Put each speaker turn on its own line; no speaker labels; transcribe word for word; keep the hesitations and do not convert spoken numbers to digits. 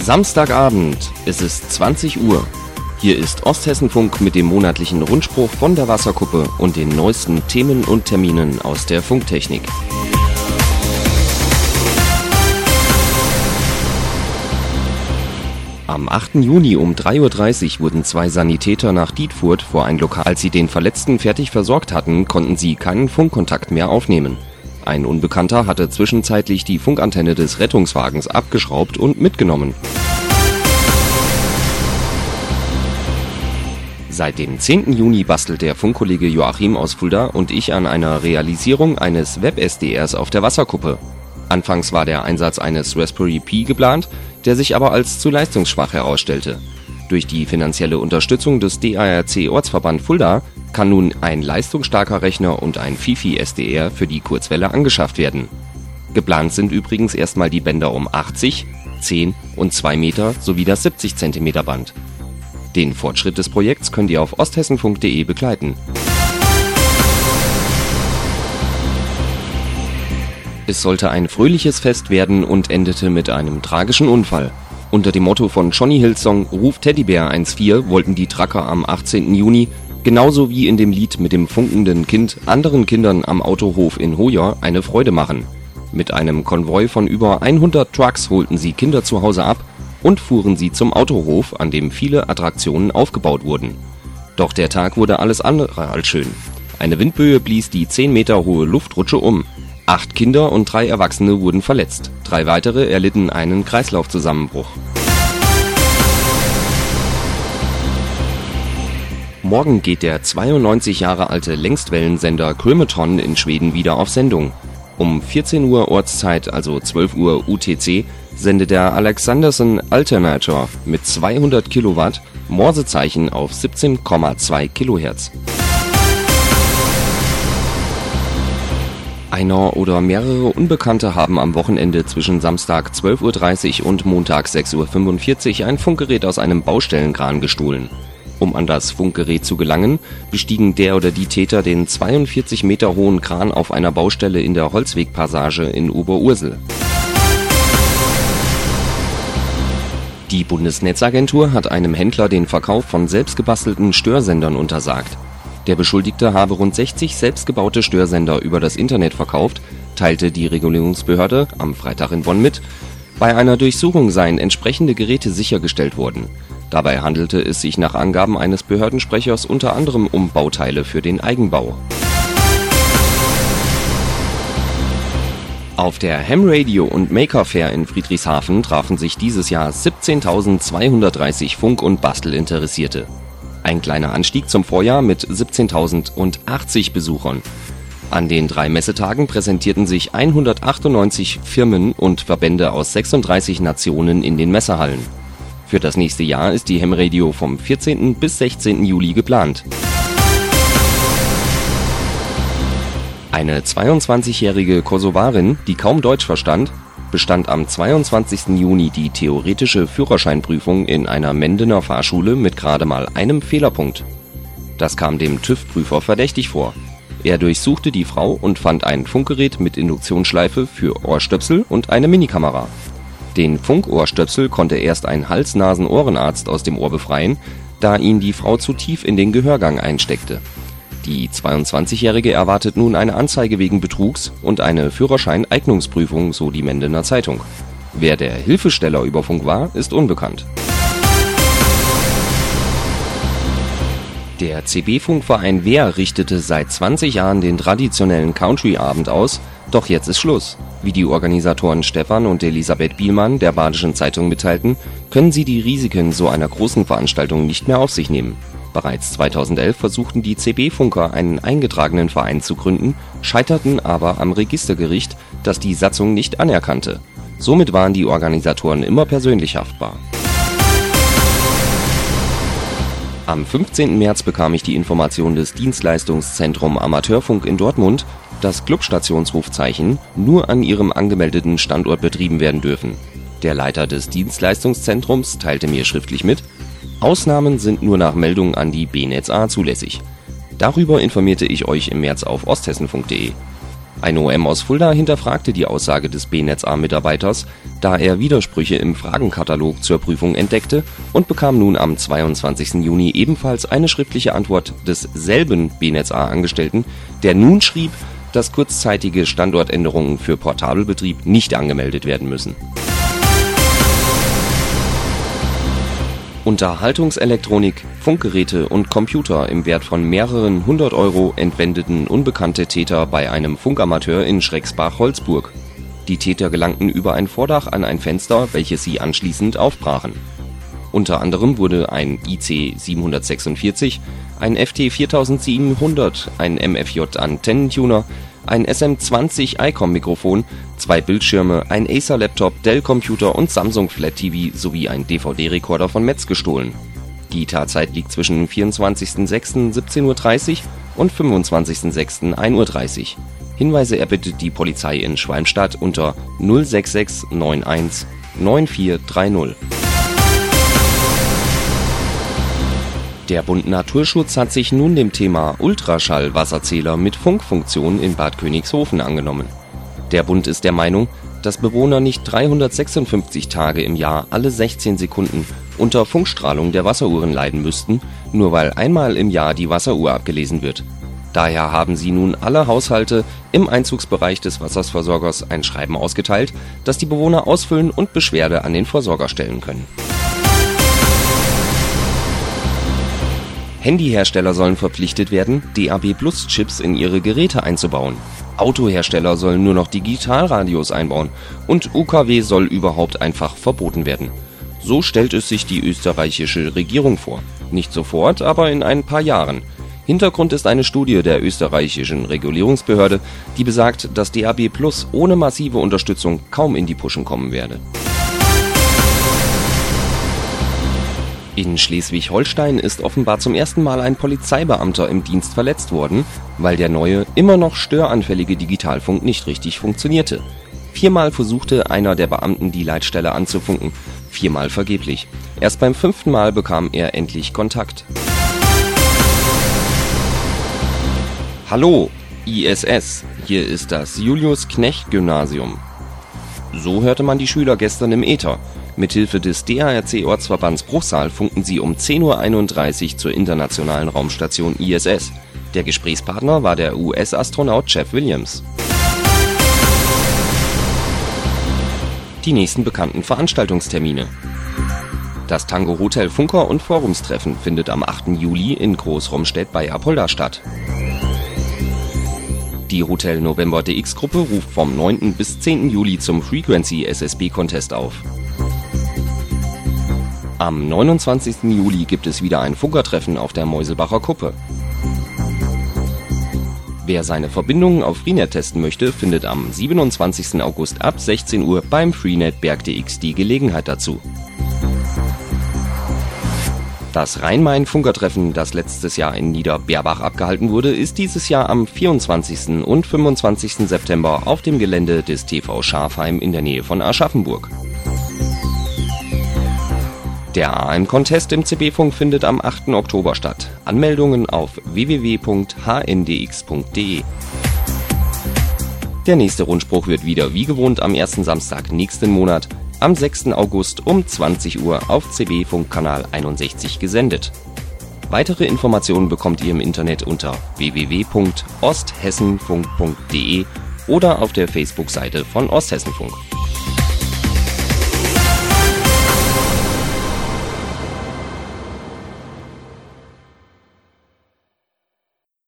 Samstagabend, es ist zwanzig Uhr. Hier ist Osthessenfunk mit dem monatlichen Rundspruch von der Wasserkuppe und den neuesten Themen und Terminen aus der Funktechnik. Am achten Juni um drei Uhr dreißig wurden zwei Sanitäter nach Dietfurt vor ein Lokal. Als sie den Verletzten fertig versorgt hatten, konnten sie keinen Funkkontakt mehr aufnehmen. Ein Unbekannter hatte zwischenzeitlich die Funkantenne des Rettungswagens abgeschraubt und mitgenommen. Seit dem zehnten Juni bastelt der Funkkollege Joachim aus Fulda und ich an einer Realisierung eines Web-S D Rs auf der Wasserkuppe. Anfangs war der Einsatz eines Raspberry Pi geplant, der sich aber als zu leistungsschwach herausstellte. Durch die finanzielle Unterstützung des D A R C-Ortsverband Fulda kann nun ein leistungsstarker Rechner und ein Fifi S D R für die Kurzwelle angeschafft werden. Geplant sind übrigens erstmal die Bänder um achtzig, zehn und zwei Meter sowie das siebzig Zentimeter Band. Den Fortschritt des Projekts könnt ihr auf osthessenfunk punkt de begleiten. Es sollte ein fröhliches Fest werden und endete mit einem tragischen Unfall. Unter dem Motto von Johnny Hills Song Ruf Teddybär eins vier wollten die Trucker am achtzehnten Juni, genauso wie in dem Lied mit dem funkenden Kind, anderen Kindern am Autohof in Hoyer eine Freude machen. Mit einem Konvoi von über hundert Trucks holten sie Kinder zu Hause ab und fuhren sie zum Autohof, an dem viele Attraktionen aufgebaut wurden. Doch der Tag wurde alles andere als schön. Eine Windböe blies die zehn Meter hohe Luftrutsche um. Acht Kinder und drei Erwachsene wurden verletzt. Drei weitere erlitten einen Kreislaufzusammenbruch. Morgen geht der zweiundneunzig Jahre alte Längstwellensender Grimeton in Schweden wieder auf Sendung. Um vierzehn Uhr Ortszeit, also zwölf Uhr U T C, sendet der Alexanderson Alternator mit zweihundert Kilowatt Morsezeichen auf siebzehn Komma zwei Kilohertz. Einer oder mehrere Unbekannte haben am Wochenende zwischen Samstag zwölf Uhr dreißig und Montag sechs Uhr fünfundvierzig ein Funkgerät aus einem Baustellenkran gestohlen. Um an das Funkgerät zu gelangen, bestiegen der oder die Täter den zweiundvierzig Meter hohen Kran auf einer Baustelle in der Holzwegpassage in Oberursel. Die Bundesnetzagentur hat einem Händler den Verkauf von selbstgebastelten Störsendern untersagt. Der Beschuldigte habe rund sechzig selbstgebaute Störsender über das Internet verkauft, teilte die Regulierungsbehörde am Freitag in Bonn mit. Bei einer Durchsuchung seien entsprechende Geräte sichergestellt worden. Dabei handelte es sich nach Angaben eines Behördensprechers unter anderem um Bauteile für den Eigenbau. Auf der Ham Radio und Maker Fair in Friedrichshafen trafen sich dieses Jahr siebzehntausendzweihundertdreißig Funk- und Bastelinteressierte. Ein kleiner Anstieg zum Vorjahr mit siebzehntausendachtzig Besuchern. An den drei Messetagen präsentierten sich hundertachtundneunzig Firmen und Verbände aus sechsunddreißig Nationen in den Messehallen. Für das nächste Jahr ist die Ham Radio vom vierzehnten bis sechzehnten Juli geplant. Eine zweiundzwanzigjährige Kosovarin, die kaum Deutsch verstand, bestand am zweiundzwanzigsten Juni die theoretische Führerscheinprüfung in einer Mendener Fahrschule mit gerade mal einem Fehlerpunkt. Das kam dem TÜV-Prüfer verdächtig vor. Er durchsuchte die Frau und fand ein Funkgerät mit Induktionsschleife für Ohrstöpsel und eine Minikamera. Den Funkohrstöpsel konnte erst ein Hals-Nasen-Ohrenarzt aus dem Ohr befreien, da ihn die Frau zu tief in den Gehörgang einsteckte. Die zweiundzwanzigjährige erwartet nun eine Anzeige wegen Betrugs und eine Führerscheineignungsprüfung, so die Mendener Zeitung. Wer der Hilfesteller über Funk war, ist unbekannt. Der C B-Funkverein Wehr richtete seit zwanzig Jahren den traditionellen Country-Abend aus, doch jetzt ist Schluss. Wie die Organisatoren Stefan und Elisabeth Bielmann der Badischen Zeitung mitteilten, können sie die Risiken so einer großen Veranstaltung nicht mehr auf sich nehmen. Bereits zweitausendelf versuchten die C B-Funker einen eingetragenen Verein zu gründen, scheiterten aber am Registergericht, das die Satzung nicht anerkannte. Somit waren die Organisatoren immer persönlich haftbar. Am fünfzehnten März bekam ich die Information des Dienstleistungszentrum Amateurfunk in Dortmund, dass Clubstationsrufzeichen nur an ihrem angemeldeten Standort betrieben werden dürfen. Der Leiter des Dienstleistungszentrums teilte mir schriftlich mit: Ausnahmen sind nur nach Meldung an die B Netz A zulässig. Darüber informierte ich euch im März auf osthessenfunk punkt de. Ein O M aus Fulda hinterfragte die Aussage des B Netz A-Mitarbeiters, da er Widersprüche im Fragenkatalog zur Prüfung entdeckte und bekam nun am zweiundzwanzigsten Juni ebenfalls eine schriftliche Antwort des selben B Netz A-Angestellten, der nun schrieb, dass kurzzeitige Standortänderungen für Portabelbetrieb nicht angemeldet werden müssen. Unterhaltungselektronik, Funkgeräte und Computer im Wert von mehreren hundert Euro entwendeten unbekannte Täter bei einem Funkamateur in Schrecksbach-Holzburg. Die Täter gelangten über ein Vordach an ein Fenster, welches sie anschließend aufbrachen. Unter anderem wurde ein I C siebenhundertsechsundvierzig, ein F T viersiebenhundert, ein M F J-Antennentuner, ein S M zwanzig ICOM-Mikrofon, zwei Bildschirme, ein Acer-Laptop, Dell-Computer und Samsung Flat T V sowie ein D V D-Rekorder von Metz gestohlen. Die Tatzeit liegt zwischen vierundzwanzigsten sechsten siebzehn Uhr dreißig und fünfundzwanzigsten sechsten ein Uhr dreißig. Hinweise erbittet die Polizei in Schwalmstadt unter null sechs sechs neun eins neun vier drei null. Der Bund Naturschutz hat sich nun dem Thema Ultraschall-Wasserzähler mit Funkfunktion in Bad Königshofen angenommen. Der Bund ist der Meinung, dass Bewohner nicht dreihundertsechsundfünfzig Tage im Jahr alle sechzehn Sekunden unter Funkstrahlung der Wasseruhren leiden müssten, nur weil einmal im Jahr die Wasseruhr abgelesen wird. Daher haben sie nun alle Haushalte im Einzugsbereich des Wasserversorgers ein Schreiben ausgeteilt, das die Bewohner ausfüllen und Beschwerde an den Versorger stellen können. Handyhersteller sollen verpflichtet werden, D A B Plus Chips in ihre Geräte einzubauen. Autohersteller sollen nur noch Digitalradios einbauen und U K W soll überhaupt einfach verboten werden. So stellt es sich die österreichische Regierung vor. Nicht sofort, aber in ein paar Jahren. Hintergrund ist eine Studie der österreichischen Regulierungsbehörde, die besagt, dass D A B Plus ohne massive Unterstützung kaum in die Puschen kommen werde. In Schleswig-Holstein ist offenbar zum ersten Mal ein Polizeibeamter im Dienst verletzt worden, weil der neue, immer noch störanfällige Digitalfunk nicht richtig funktionierte. Viermal versuchte einer der Beamten die Leitstelle anzufunken, viermal vergeblich. Erst beim fünften Mal bekam er endlich Kontakt. Hallo, I S S, hier ist das Julius-Knecht-Gymnasium. So hörte man die Schüler gestern im Äther. Mithilfe des D A R C-Ortsverbands Bruchsal funkten sie um zehn Uhr einunddreißig zur internationalen Raumstation I S S. Der Gesprächspartner war der U S-Astronaut Jeff Williams. Die nächsten bekannten Veranstaltungstermine. Das Tango Hotel Funker- und Forumstreffen findet am achten Juli in Großromstedt bei Apolda statt. Die Hotel November D X-Gruppe ruft vom neunten bis zehnten Juli zum Frequency S S B-Contest auf. Am neunundzwanzigsten Juli gibt es wieder ein Funkertreffen auf der Meuselbacher Kuppe. Wer seine Verbindungen auf Freenet testen möchte, findet am siebenundzwanzigsten August ab sechzehn Uhr beim Freenet Berg D X die Gelegenheit dazu. Das Rhein-Main-Funkertreffen, das letztes Jahr in Niederberbach abgehalten wurde, ist dieses Jahr am vierundzwanzigsten und fünfundzwanzigsten September auf dem Gelände des T V Schafheim in der Nähe von Aschaffenburg. Der A M-Contest im C B-Funk findet am achten Oktober statt. Anmeldungen auf w w w punkt h n d x punkt d e. Der nächste Rundspruch wird wieder wie gewohnt am ersten Samstag nächsten Monat am sechsten August um zwanzig Uhr auf C B-Funkkanal einundsechzig gesendet. Weitere Informationen bekommt ihr im Internet unter w w w punkt osthessenfunk punkt d e oder auf der Facebook-Seite von Osthessenfunk.